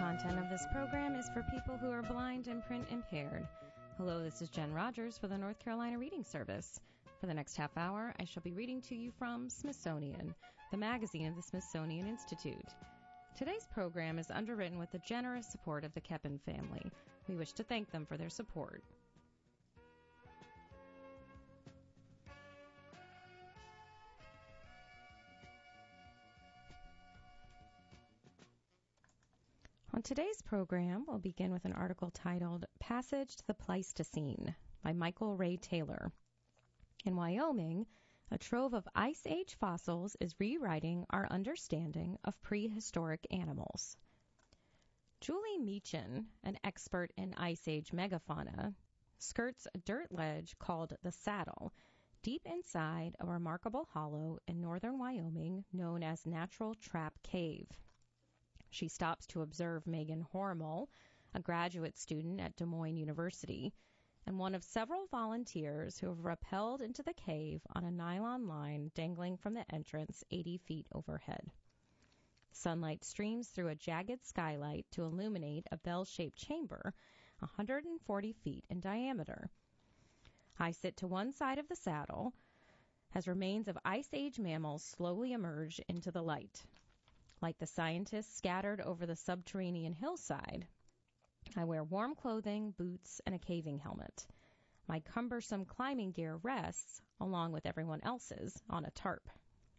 content of this program is for people who are blind and print impaired. Hello, this is Jen Rogers for the North Carolina Reading Service. For the next half hour, I shall be reading to you from Smithsonian, the magazine of the Smithsonian Institute. Today's program is underwritten with the generous support of the Keppen family. We wish to thank them for their support. On today's program, we'll begin with an article titled Passage to the Pleistocene by Michael Ray Taylor. In Wyoming, a trove of Ice Age fossils is rewriting our understanding of prehistoric animals. Julie Meechan, an expert in Ice Age megafauna, skirts a dirt ledge called the Saddle, deep inside a remarkable hollow in northern Wyoming known as Natural Trap Cave. She stops to observe Megan Hormel, a graduate student at Des Moines University, and one of several volunteers who have rappelled into the cave on a nylon line dangling from the entrance 80 feet overhead. Sunlight streams through a jagged skylight to illuminate a bell-shaped chamber 140 feet in diameter. I sit to one side of the saddle as remains of Ice Age mammals slowly emerge into the light. Like the scientists scattered over the subterranean hillside, I wear warm clothing, boots, and a caving helmet. My cumbersome climbing gear rests, along with everyone else's, on a tarp.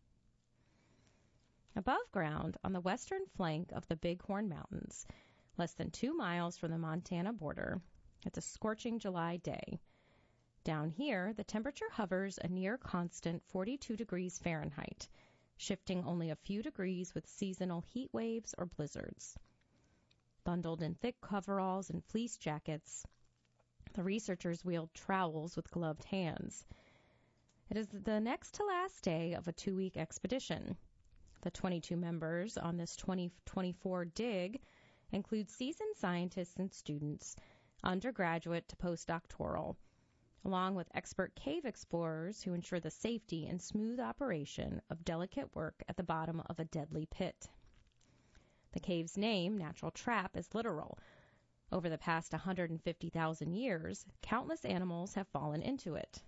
Above ground, on the western flank of the Bighorn Mountains, less than 2 miles from the Montana border, it's a scorching July day. Down here, the temperature hovers a near constant 42 degrees Fahrenheit, shifting only a few degrees with seasonal heat waves or blizzards. Bundled in thick coveralls and fleece jackets, the researchers wield trowels with gloved hands. It is the next to last day of a 2-week expedition. The 22 members on this 2024 dig include seasoned scientists and students, undergraduate to postdoctoral, along with expert cave explorers who ensure the safety and smooth operation of delicate work at the bottom of a deadly pit. The cave's name, Natural Trap, is literal. Over the past 150,000 years, countless animals have fallen into it.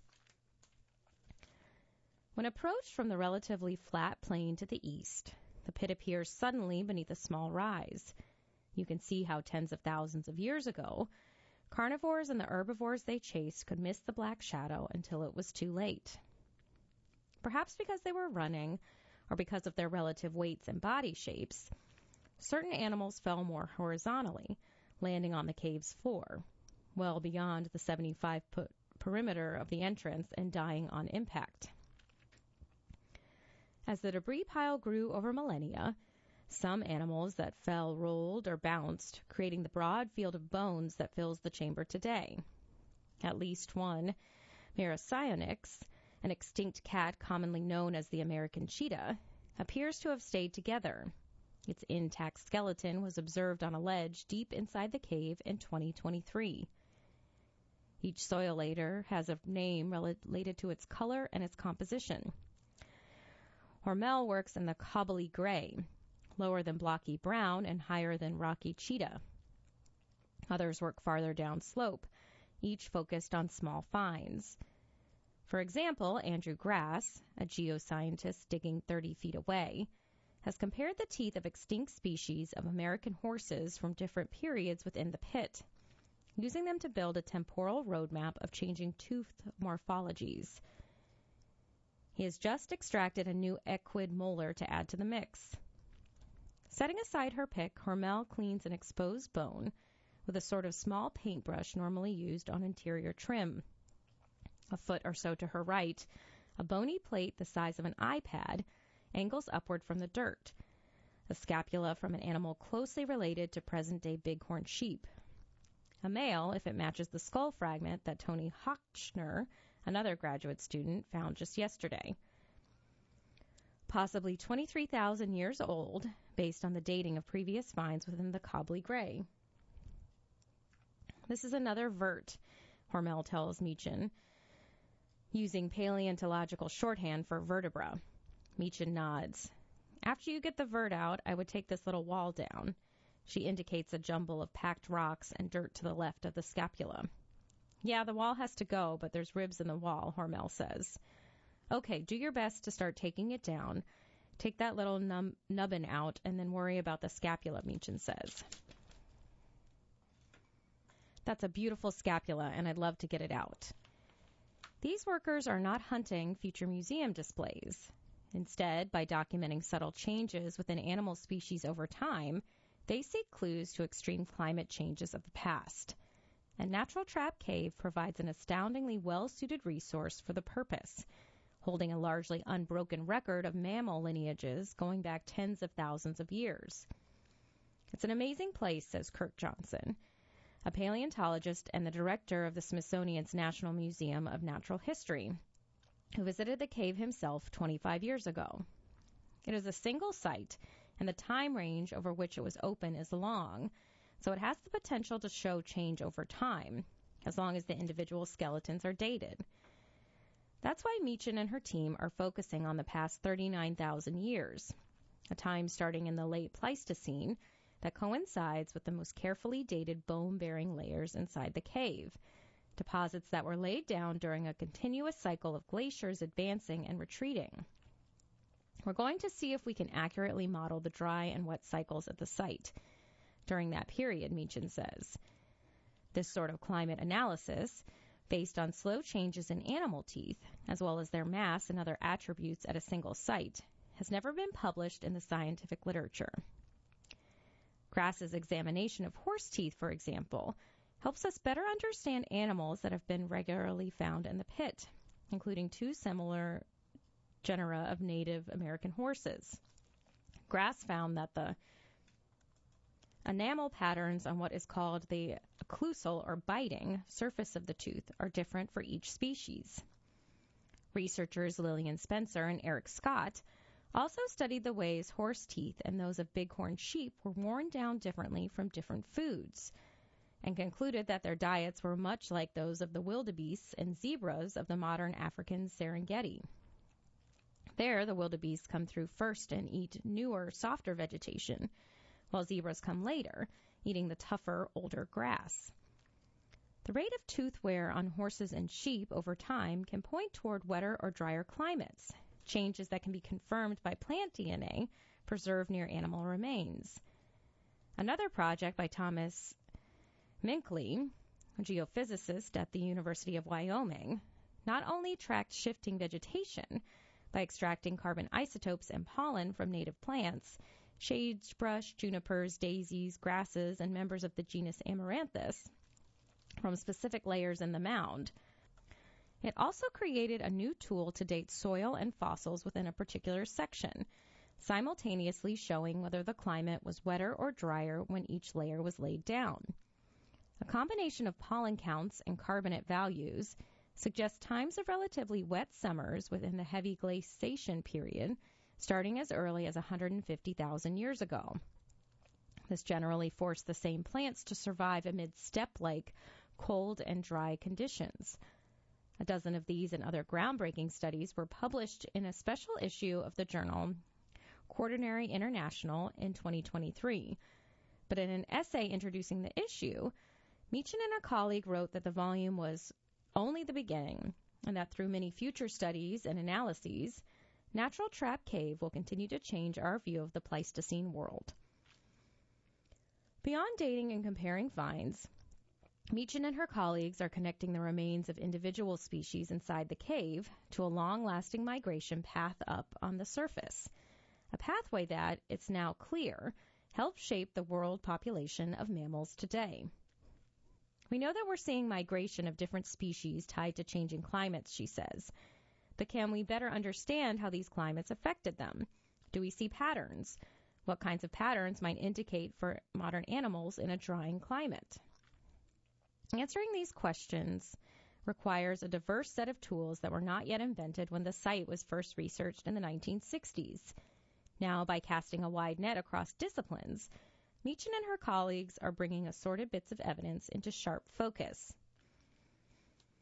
When approached from the relatively flat plain to the east, the pit appears suddenly beneath a small rise. You can see how tens of thousands of years ago, carnivores and the herbivores they chased could miss the black shadow until it was too late. Perhaps because they were running, or because of their relative weights and body shapes, certain animals fell more horizontally, landing on the cave's floor, well beyond the 75-foot perimeter of the entrance and dying on impact. As the debris pile grew over millennia, some animals that fell rolled or bounced, creating the broad field of bones that fills the chamber today. At least one, Maracyonyx, an extinct cat commonly known as the American cheetah, appears to have stayed together. Its intact skeleton was observed on a ledge deep inside the cave in 2023. Each soil layer has a name related to its color and its composition. Hormel works in the cobbly gray, lower than blocky brown and higher than rocky cheetah. Others work farther down slope, each focused on small finds. For example, Andrew Grass, a geoscientist digging 30 feet away, has compared the teeth of extinct species of American horses from different periods within the pit, using them to build a temporal roadmap of changing tooth morphologies. He has just extracted a new equid molar to add to the mix. Setting aside her pick, Hormel cleans an exposed bone with a sort of small paintbrush normally used on interior trim. A foot or so to her right, a bony plate the size of an iPad angles upward from the dirt, a scapula from an animal closely related to present-day bighorn sheep. A male, if it matches the skull fragment that Tony Hochner, another graduate student, found just yesterday. Possibly 23,000 years old, based on the dating of previous finds within the cobbly gray. This is another vert, Hormel tells Meechan, using paleontological shorthand for vertebra. Meechan nods. After you get the vert out, I would take this little wall down. She indicates a jumble of packed rocks and dirt to the left of the scapula. Yeah, the wall has to go, but there's ribs in the wall, Hormel says. Okay, do your best to start taking it down. Take that little nubbin out and then worry about the scapula, Meechin says. That's a beautiful scapula, and I'd love to get it out. These workers are not hunting future museum displays. Instead, by documenting subtle changes within animal species over time, they seek clues to extreme climate changes of the past. And Natural Trap Cave provides an astoundingly well-suited resource for the purpose, holding a largely unbroken record of mammal lineages going back tens of thousands of years. It's an amazing place, says Kirk Johnson, a paleontologist and the director of the Smithsonian's National Museum of Natural History, who visited the cave himself 25 years ago. It is a single site, and the time range over which it was open is long, so it has the potential to show change over time, as long as the individual skeletons are dated. That's why Meechin and her team are focusing on the past 39,000 years, a time starting in the late Pleistocene that coincides with the most carefully dated bone-bearing layers inside the cave, deposits that were laid down during a continuous cycle of glaciers advancing and retreating. We're going to see if we can accurately model the dry and wet cycles at the site during that period, Meechin says. This sort of climate analysis, based on slow changes in animal teeth, as well as their mass and other attributes at a single site, has never been published in the scientific literature. Grass's examination of horse teeth, for example, helps us better understand animals that have been regularly found in the pit, including two similar genera of Native American horses. Grass found that the enamel patterns on what is called the occlusal or biting surface of the tooth are different for each species. Researchers Lillian Spencer and Eric Scott also studied the ways horse teeth and those of bighorn sheep were worn down differently from different foods, and concluded that their diets were much like those of the wildebeests and zebras of the modern African Serengeti. There, the wildebeests come through first and eat newer, softer vegetation, while zebras come later, eating the tougher, older grass. The rate of tooth wear on horses and sheep over time can point toward wetter or drier climates, changes that can be confirmed by plant DNA preserved near animal remains. Another project by Thomas Minkley, a geophysicist at the University of Wyoming, not only tracked shifting vegetation by extracting carbon isotopes and pollen from native plants, sagebrush, junipers, daisies, grasses, and members of the genus Amaranthus from specific layers in the mound. It also created a new tool to date soil and fossils within a particular section, simultaneously showing whether the climate was wetter or drier when each layer was laid down. A combination of pollen counts and carbonate values suggests times of relatively wet summers within the heavy glaciation period, starting as early as 150,000 years ago. This generally forced the same plants to survive amid steppe-like cold and dry conditions. A dozen of these and other groundbreaking studies were published in a special issue of the journal Quaternary International in 2023. But in an essay introducing the issue, Meechin and a colleague wrote that the volume was only the beginning, and that through many future studies and analyses, Natural Trap Cave will continue to change our view of the Pleistocene world. Beyond dating and comparing finds, Meechin and her colleagues are connecting the remains of individual species inside the cave to a long-lasting migration path up on the surface, a pathway that, it's now clear, helped shape the world population of mammals today. We know that we're seeing migration of different species tied to changing climates, she says. But can we better understand how these climates affected them? Do we see patterns? What kinds of patterns might indicate for modern animals in a drying climate? Answering these questions requires a diverse set of tools that were not yet invented when the site was first researched in the 1960s. Now, by casting a wide net across disciplines, Meechin and her colleagues are bringing assorted bits of evidence into sharp focus.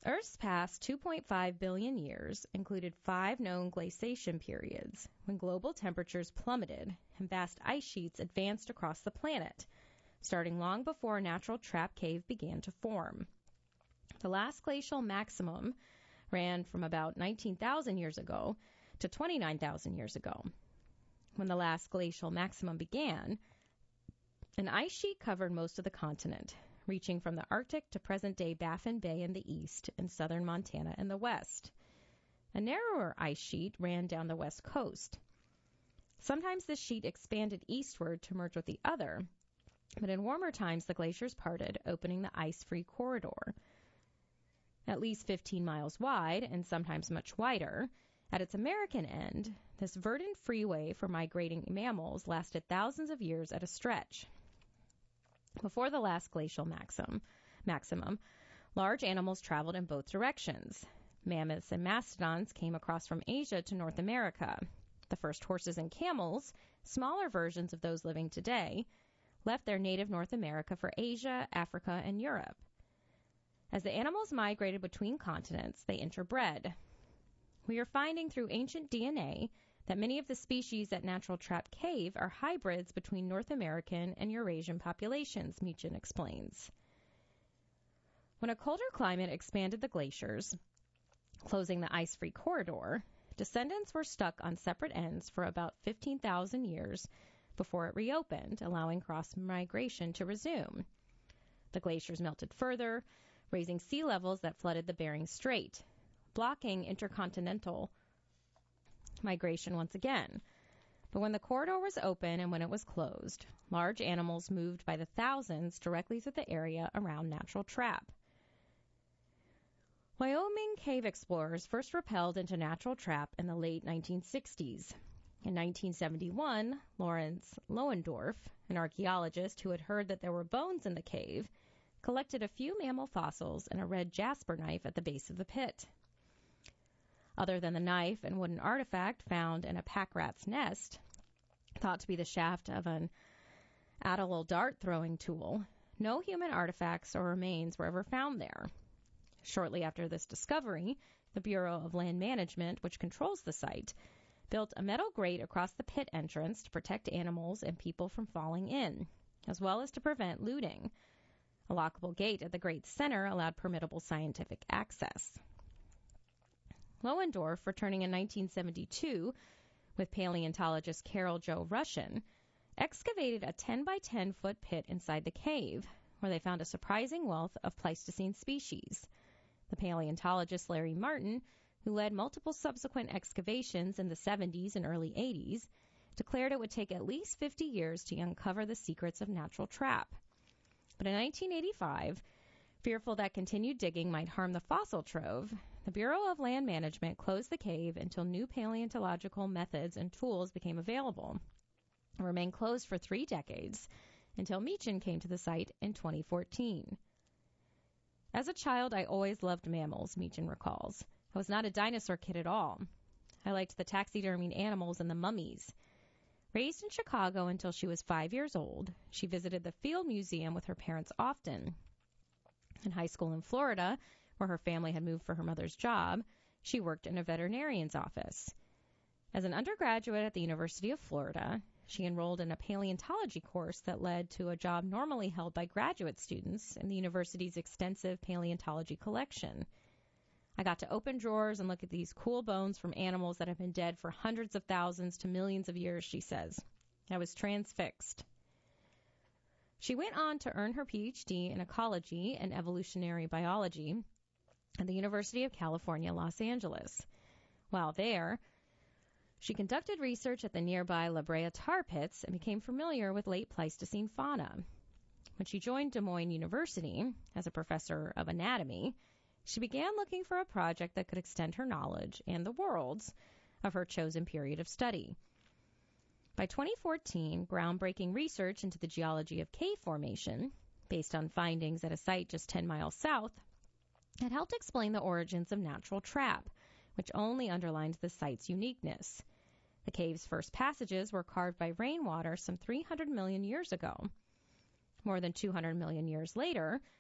Earth's past 2.5 billion years included 5 known glaciation periods when global temperatures plummeted and vast ice sheets advanced across the planet, starting long before a natural trap cave began to form. The last glacial maximum ran from about 19,000 years ago to 29,000 years ago. When the last glacial maximum began, an ice sheet covered most of the continent, reaching from the Arctic to present-day Baffin Bay in the east and southern Montana in the west. A narrower ice sheet ran down the west coast. Sometimes this sheet expanded eastward to merge with the other, but in warmer times the glaciers parted, opening the ice-free corridor. At least 15 miles wide and sometimes much wider, at its American end, this verdant freeway for migrating mammals lasted thousands of years at a stretch. Before the last glacial maximum, large animals traveled in both directions. Mammoths and mastodons came across from Asia to North America. The first horses and camels, smaller versions of those living today, left their native North America for Asia, Africa, and Europe. As the animals migrated between continents, they interbred. We are finding through ancient DNA that many of the species at Natural Trap Cave are hybrids between North American and Eurasian populations, Meechan explains. When a colder climate expanded the glaciers, closing the ice-free corridor, descendants were stuck on separate ends for about 15,000 years before it reopened, allowing cross-migration to resume. The glaciers melted further, raising sea levels that flooded the Bering Strait, blocking intercontinental migration once again. But when the corridor was open and when it was closed, large animals moved by the thousands directly through the area around Natural Trap. Wyoming cave explorers first rappelled into Natural Trap in the late 1960s. In 1971, Lawrence Lohendorf, an archaeologist who had heard that there were bones in the cave, collected a few mammal fossils and a red jasper knife at the base of the pit. Other than the knife and wooden artifact found in a pack rat's nest, thought to be the shaft of an Atlatl dart-throwing tool, no human artifacts or remains were ever found there. Shortly after this discovery, the Bureau of Land Management, which controls the site, built a metal grate across the pit entrance to protect animals and people from falling in, as well as to prevent looting. A lockable gate at the grate's center allowed permittable scientific access. Lohendorf, returning in 1972 with paleontologist Carol Jo Russian, excavated a 10 by 10 foot pit inside the cave, where they found a surprising wealth of Pleistocene species. The paleontologist Larry Martin, who led multiple subsequent excavations in the 70s and early 80s, declared it would take at least 50 years to uncover the secrets of Natural Trap. But in 1985, fearful that continued digging might harm the fossil trove, the Bureau of Land Management closed the cave until new paleontological methods and tools became available. It remained closed for 3 decades until Meechan came to the site in 2014. As a child, I always loved mammals, Meechan recalls. I was not a dinosaur kid at all. I liked the taxidermied animals and the mummies. Raised in Chicago until she was 5 years old, she visited the Field Museum with her parents often. In high school in Florida, where her family had moved for her mother's job, she worked in a veterinarian's office. As an undergraduate at the University of Florida, she enrolled in a paleontology course that led to a job normally held by graduate students in the university's extensive paleontology collection. I got to open drawers and look at these cool bones from animals that have been dead for hundreds of thousands to millions of years, she says. I was transfixed. She went on to earn her PhD in ecology and evolutionary biology at the University of California, Los Angeles. While there, she conducted research at the nearby La Brea tar pits and became familiar with late Pleistocene fauna. When she joined Des Moines University as a professor of anatomy, she began looking for a project that could extend her knowledge and the world's of her chosen period of study. By 2014, groundbreaking research into the geology of cave formation, based on findings at a site just 10 miles south, had helped explain the origins of Natural Trap, which only underlines the site's uniqueness. The cave's first passages were carved by rainwater some 300 million years ago. More than 200 million years later,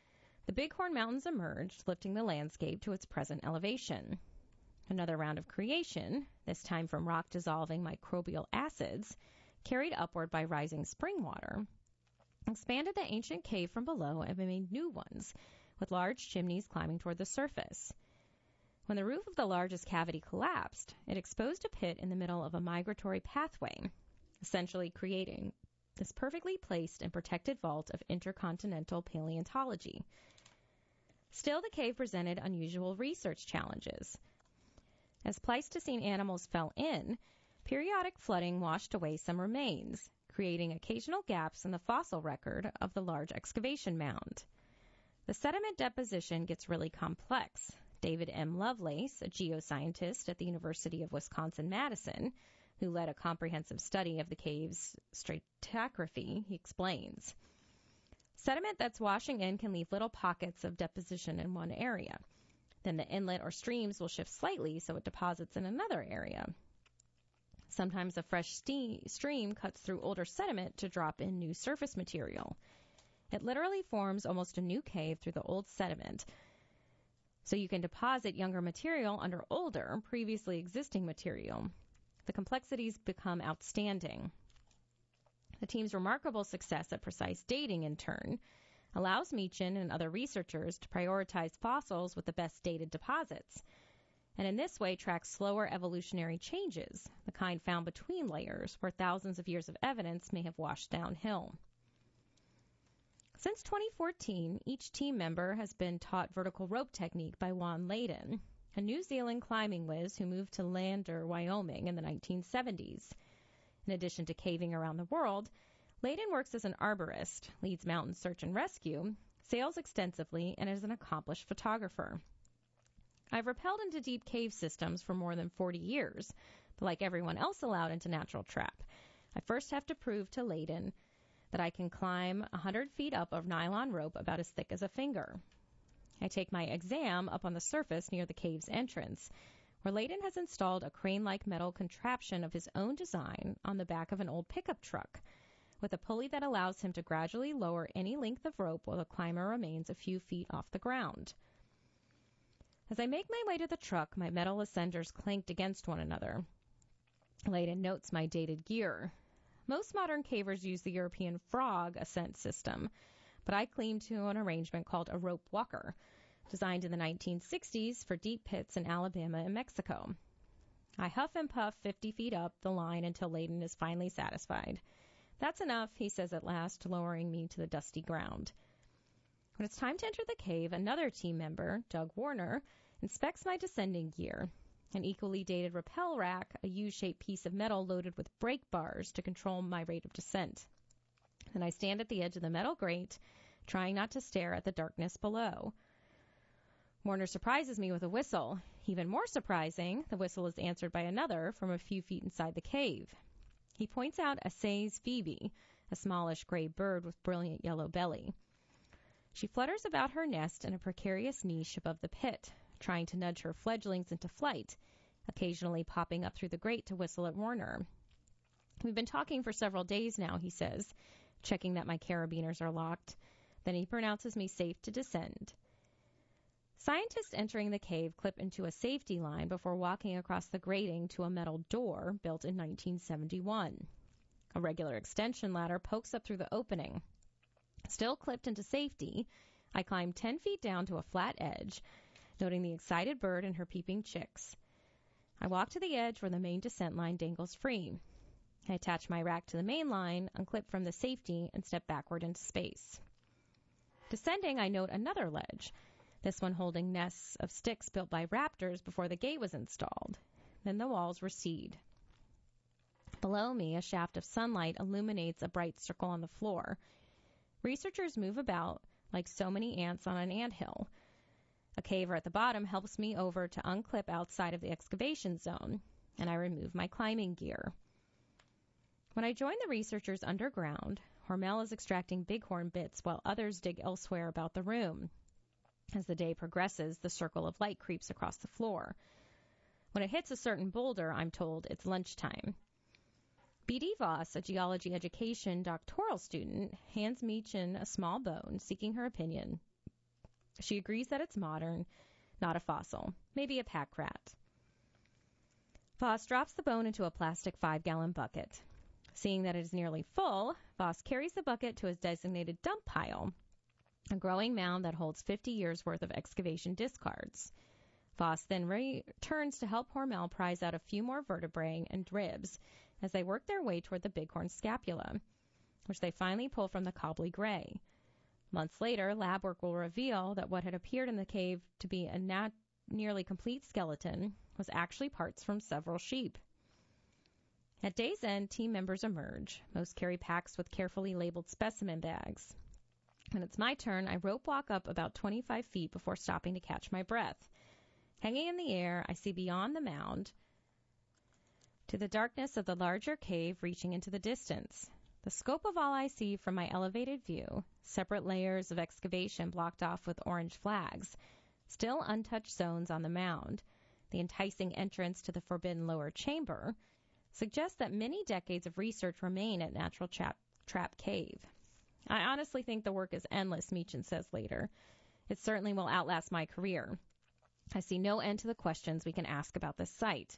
The Bighorn Mountains emerged, lifting the landscape to its present elevation. Another round of creation, this time from rock-dissolving microbial acids, carried upward by rising spring water, expanded the ancient cave from below and made new ones, with large chimneys climbing toward the surface. When the roof of the largest cavity collapsed, it exposed a pit in the middle of a migratory pathway, essentially creating this perfectly placed and protected vault of intercontinental paleontology. Still, the cave presented unusual research challenges. As Pleistocene animals fell in, periodic flooding washed away some remains, creating occasional gaps in the fossil record of the large excavation mound. The sediment deposition gets really complex. David M. Lovelace, a geoscientist at the University of Wisconsin-Madison, who led a comprehensive study of the cave's stratigraphy, he explains. Sediment that's washing in can leave little pockets of deposition in one area. Then the inlet or streams will shift slightly so it deposits in another area. Sometimes a fresh stream cuts through older sediment to drop in new surface material. It literally forms almost a new cave through the old sediment, so you can deposit younger material under older, previously existing material. The complexities become outstanding. The team's remarkable success at precise dating, in turn, allows Meachin and other researchers to prioritize fossils with the best dated deposits, and in this way track slower evolutionary changes, the kind found between layers where thousands of years of evidence may have washed downhill. Since 2014, each team member has been taught vertical rope technique by Juan Layden, a New Zealand climbing whiz who moved to Lander, Wyoming in the 1970s. In addition to caving around the world, Layden works as an arborist, leads mountain search and rescue, sails extensively, and is an accomplished photographer. I've rappelled into deep cave systems for more than 40 years, but like everyone else allowed into Natural Trap, I first have to prove to Layden that I can climb 100 feet up a nylon rope about as thick as a finger. I take my exam up on the surface near the cave's entrance, where Layden has installed a crane-like metal contraption of his own design on the back of an old pickup truck, with a pulley that allows him to gradually lower any length of rope while the climber remains a few feet off the ground. As I make my way to the truck, my metal ascenders clanked against one another. Layden notes my dated gear. Most modern cavers use the European frog ascent system, but I cling to an arrangement called a rope walker, designed in the 1960s for deep pits in Alabama and Mexico. I huff and puff 50 feet up the line until Layden is finally satisfied. That's enough, he says at last, lowering me to the dusty ground. When it's time to enter the cave, another team member, Doug Warner, inspects my descending gear, an equally dated rappel rack, a U-shaped piece of metal loaded with brake bars to control my rate of descent. Then I stand at the edge of the metal grate, trying not to stare at the darkness below. Warner surprises me with a whistle. Even more surprising, the whistle is answered by another from a few feet inside the cave. He points out Assay's Phoebe, a smallish gray bird with brilliant yellow belly. She flutters about her nest in a precarious niche above the pit, trying to nudge her fledglings into flight, occasionally popping up through the grate to whistle at Warner. We've been talking for several days now, he says, checking that my carabiners are locked. Then he pronounces me safe to descend. Scientists entering the cave clip into a safety line before walking across the grating to a metal door built in 1971. A regular extension ladder pokes up through the opening. Still clipped into safety, I climb 10 feet down to a flat edge, noting the excited bird and her peeping chicks. I walk to the edge where the main descent line dangles free. I attach my rack to the main line, unclip from the safety, and step backward into space. Descending, I note another ledge, this one holding nests of sticks built by raptors before the gate was installed. Then the walls recede. Below me, a shaft of sunlight illuminates a bright circle on the floor. Researchers move about like so many ants on an anthill. A caver at the bottom helps me over to unclip outside of the excavation zone, and I remove my climbing gear. When I join the researchers underground, Hormel is extracting bighorn bits while others dig elsewhere about the room. As the day progresses, the circle of light creeps across the floor. When it hits a certain boulder, I'm told it's lunchtime. B.D. Voss, a geology education doctoral student, hands Meachin a small bone, seeking her opinion, She agrees that it's modern, not a fossil, maybe a pack rat. Voss drops the bone into a plastic 5-gallon bucket. Seeing that it is nearly full, Voss carries the bucket to his designated dump pile, a growing mound that holds 50 years' worth of excavation discards. Voss then returns to help Hormel prize out a few more vertebrae and ribs as they work their way toward the bighorn scapula, which they finally pull from the cobbly gray. Months later, lab work will reveal that what had appeared in the cave to be a nearly complete skeleton was actually parts from several sheep. At day's end, team members emerge. Most carry packs with carefully labeled specimen bags. When it's my turn, I rope walk up about 25 feet before stopping to catch my breath. Hanging in the air, I see beyond the mound to the darkness of the larger cave reaching into the distance. The scope of all I see from my elevated view, separate layers of excavation blocked off with orange flags, still untouched zones on the mound, the enticing entrance to the forbidden lower chamber, suggests that many decades of research remain at Natural Trap Cave. I honestly think the work is endless, Meechan says later. It certainly will outlast my career. I see no end to the questions we can ask about this site.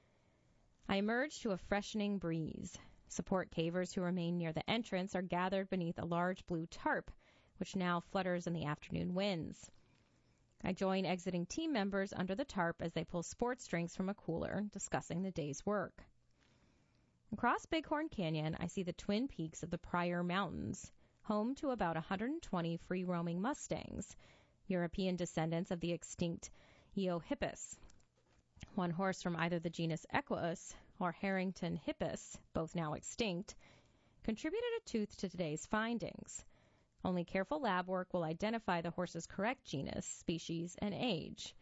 I emerge to a freshening breeze. Support cavers who remain near the entrance are gathered beneath a large blue tarp, which now flutters in the afternoon winds. I join exiting team members under the tarp as they pull sports drinks from a cooler, discussing the day's work. Across Bighorn Canyon, I see the twin peaks of the Pryor Mountains, home to about 120 free-roaming mustangs, European descendants of the extinct Eohippus. One horse from either the genus Equus or Harrington hippus, both now extinct, contributed a tooth to today's findings. Only careful lab work will identify the horse's correct genus, species, and age.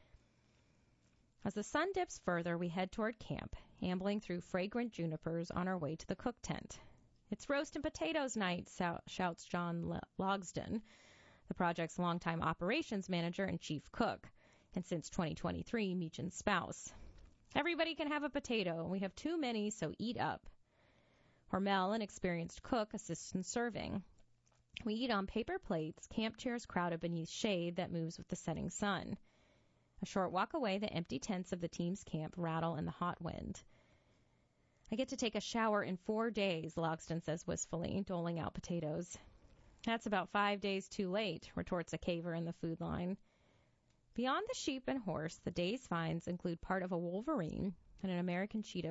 As the sun dips further, we head toward camp, ambling through fragrant junipers on our way to the cook tent. "It's roast and potatoes night," shouts John Logsdon, the project's longtime operations manager and chief cook, and since 2023, Meechan's spouse. "Everybody can have a potato, and we have too many, so eat up." Hormel, an experienced cook, assists in serving. We eat on paper plates, camp chairs crowded beneath shade that moves with the setting sun. A short walk away, the empty tents of the team's camp rattle in the hot wind. "I get to take a shower in 4 days," Logsdon says wistfully, doling out potatoes. "That's about 5 days too late," retorts a caver in the food line. Beyond the sheep and horse, the day's finds include part of a wolverine and an American cheetah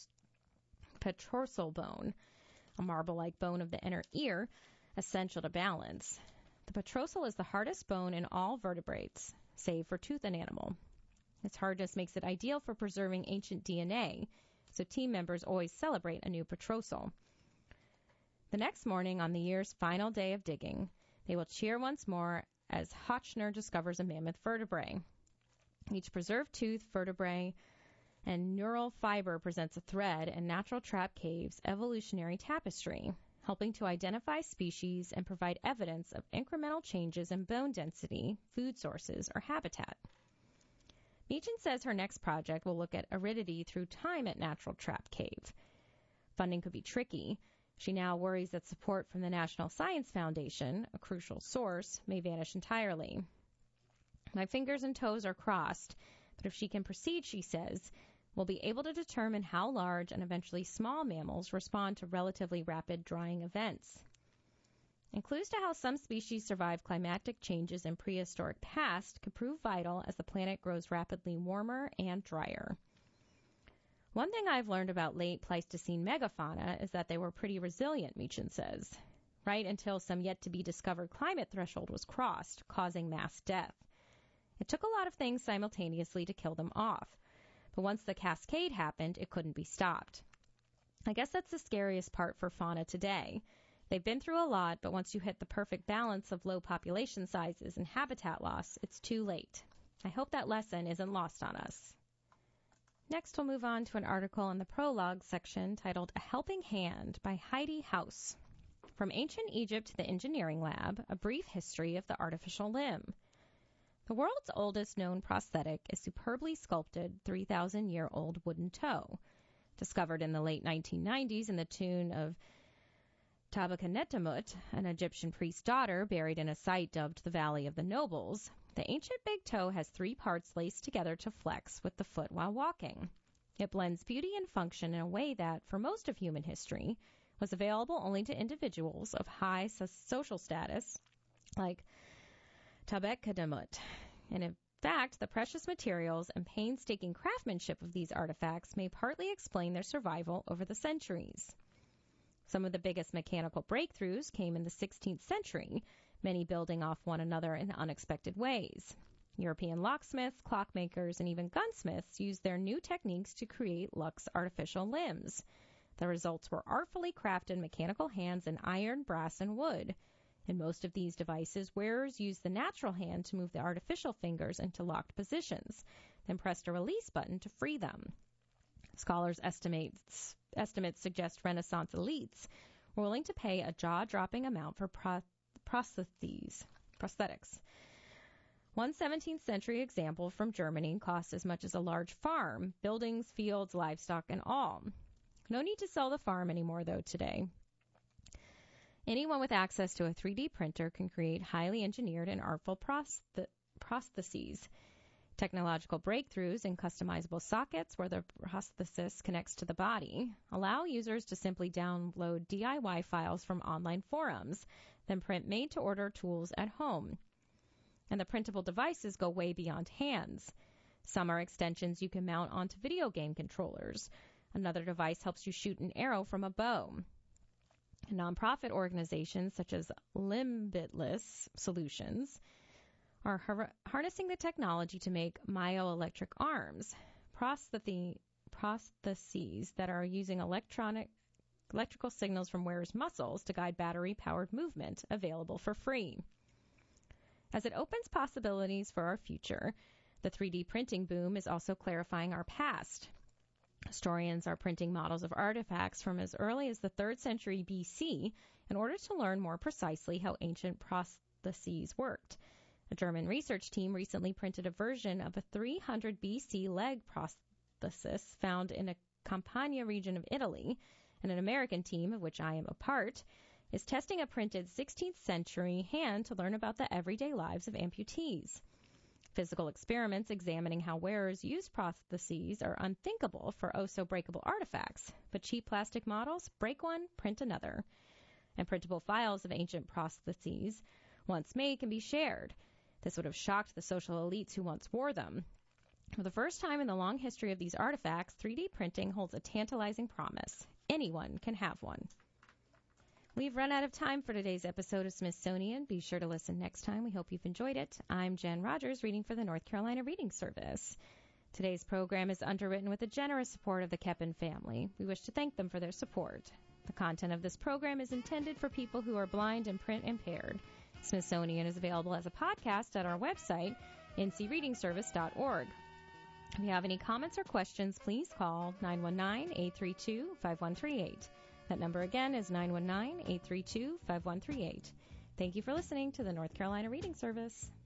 petrorsal bone, a marble-like bone of the inner ear, essential to balance. The petrorsal is the hardest bone in all vertebrates, save for tooth and animal. Its hardness makes it ideal for preserving ancient DNA, so team members always celebrate a new petrorsal. The next morning, on the year's final day of digging, they will cheer once more as Hotchner discovers a mammoth vertebrae. Each preserved tooth, vertebrae, and neural fiber presents a thread in Natural Trap Cave's evolutionary tapestry, helping to identify species and provide evidence of incremental changes in bone density, food sources, or habitat. Meechan says her next project will look at aridity through time at Natural Trap Cave. Funding could be tricky. She now worries that support from the National Science Foundation, a crucial source, may vanish entirely. "My fingers and toes are crossed, but if she can proceed," she says, "we'll be able to determine how large and eventually small mammals respond to relatively rapid drying events." And clues to how some species survive climatic changes in prehistoric past could prove vital as the planet grows rapidly warmer and drier. One thing I've learned about late Pleistocene megafauna is that they were pretty resilient, Meechan says, right until some yet-to-be-discovered climate threshold was crossed, causing mass death. It took a lot of things simultaneously to kill them off, but once the cascade happened, it couldn't be stopped. I guess that's the scariest part for fauna today. They've been through a lot, but once you hit the perfect balance of low population sizes and habitat loss, it's too late. I hope that lesson isn't lost on us. Next, we'll move on to an article in the prologue section titled "A Helping Hand" by Heidi House. From Ancient Egypt to the Engineering Lab, a brief history of the artificial limb. The world's oldest known prosthetic is superbly sculpted 3,000-year-old wooden toe. Discovered in the late 1990s in the tomb of Tabaqanetamut, an Egyptian priest's daughter buried in a site dubbed the Valley of the Nobles, The ancient big toe has 3 parts laced together to flex with the foot while walking. It blends beauty and function in a way that, for most of human history, was available only to individuals of high social status, like Tabekadamut. And in fact, the precious materials and painstaking craftsmanship of these artifacts may partly explain their survival over the centuries. Some of the biggest mechanical breakthroughs came in the 16th century, many building off one another in unexpected ways. European locksmiths, clockmakers, and even gunsmiths used their new techniques to create luxe artificial limbs. The results were artfully crafted mechanical hands in iron, brass, and wood. In most of these devices, wearers used the natural hand to move the artificial fingers into locked positions, then pressed a release button to free them. Scholars' estimates suggest Renaissance elites were willing to pay a jaw-dropping amount for prosthetics. One 17th century example from Germany cost as much as a large farm, buildings, fields, livestock, and all. No need to sell the farm anymore, though, today. Anyone with access to a 3D printer can create highly engineered and artful prostheses. Technological breakthroughs in customizable sockets where the prosthesis connects to the body allow users to simply download DIY files from online forums, then print made-to-order tools at home. And the printable devices go way beyond hands. Some are extensions you can mount onto video game controllers. Another device helps you shoot an arrow from a bow. Nonprofit organizations such as Limitless Solutions are harnessing the technology to make myoelectric arms, prostheses that are using electrical signals from wearers' muscles to guide battery-powered movement, available for free. As it opens possibilities for our future, the 3D printing boom is also clarifying our past. Historians are printing models of artifacts from as early as the 3rd century BC in order to learn more precisely how ancient prostheses worked. A German research team recently printed a version of a 300 BC leg prosthesis found in a Campania region of Italy, and an American team, of which I am a part, is testing a printed 16th century hand to learn about the everyday lives of amputees. Physical experiments examining how wearers use prostheses are unthinkable for oh-so-breakable artifacts, but cheap plastic models break one, print another. And printable files of ancient prostheses once made can be shared. This would have shocked the social elites who once wore them. For the first time in the long history of these artifacts, 3D printing holds a tantalizing promise. Anyone can have one. We've run out of time for today's episode of Smithsonian. Be sure to listen next time. We hope you've enjoyed it. I'm Jen Rogers, reading for the North Carolina Reading Service. Today's program is underwritten with the generous support of the Keppen family. We wish to thank them for their support. The content of this program is intended for people who are blind and print impaired. Smithsonian is available as a podcast at our website, ncreadingservice.org. If you have any comments or questions, please call 919-832-5138. That number again is 919-832-5138. Thank you for listening to the North Carolina Reading Service.